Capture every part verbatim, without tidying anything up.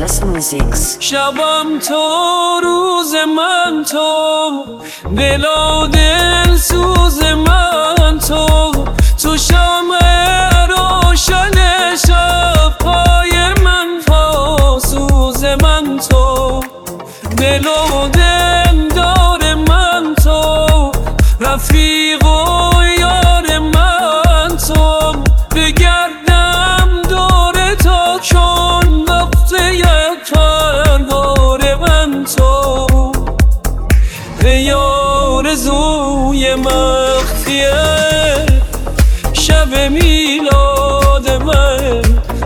Atlas Musics. شبم تو روز من تو، دل و دل سوز من تو، تو شمع روشن شب پای من پاسوز من تو، دل و دل دار من تو، رفیق و یار من تو، بگردم دور تو چون نقطه پرگار من تو، ای آرزوی مخفیه شب میلاد من،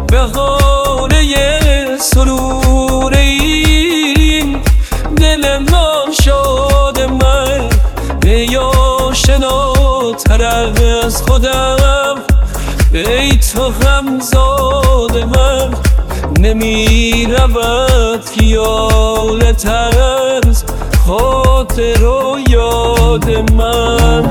بهانه سرور این دل ناشاد من، ای آشناتر از خودم، ای تو غمزاد من، نمی رود خیالت از خاطر و یاد من.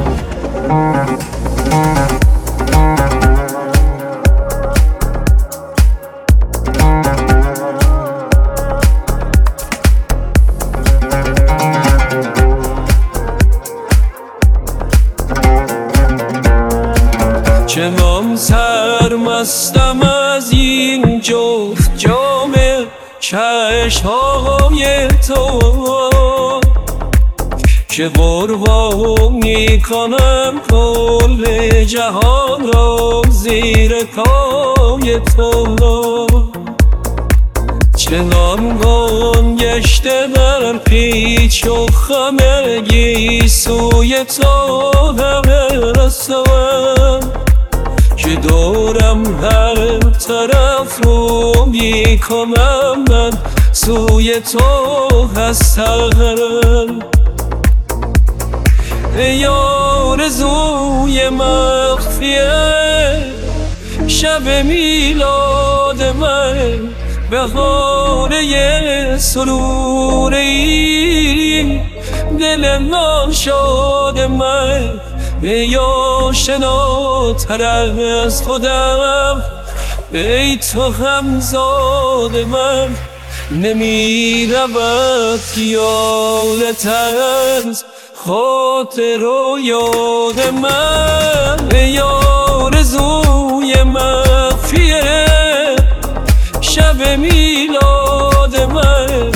چنان سرمستم از این جفت جام چشم‌های تو که قربان میکنم کل جهان را زیر پای تو، چنان گم گشته در پیچ و خم گیسوی تو رسم که دورم هر طرف رو میکنم من سوی تو هستم، ای آرزوی مخفیه شب میلاد من، بهانه سرور این دل ناشاد من، ای آشناتر از خودم، ای تو غمزاد من، نمی رود خیالت از خاطر و یاد من، ای آرزوی مخفیه شب میلاد من،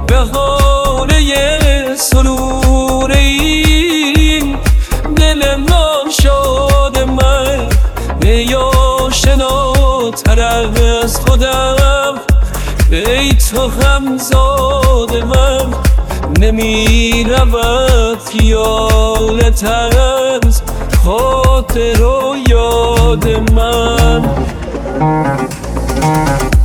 بهانه سرور این دل ناشاد من، ای آشناتر از خودم، ای تو غمزاد من، نمی رود خیالت از خاطر و یاد من.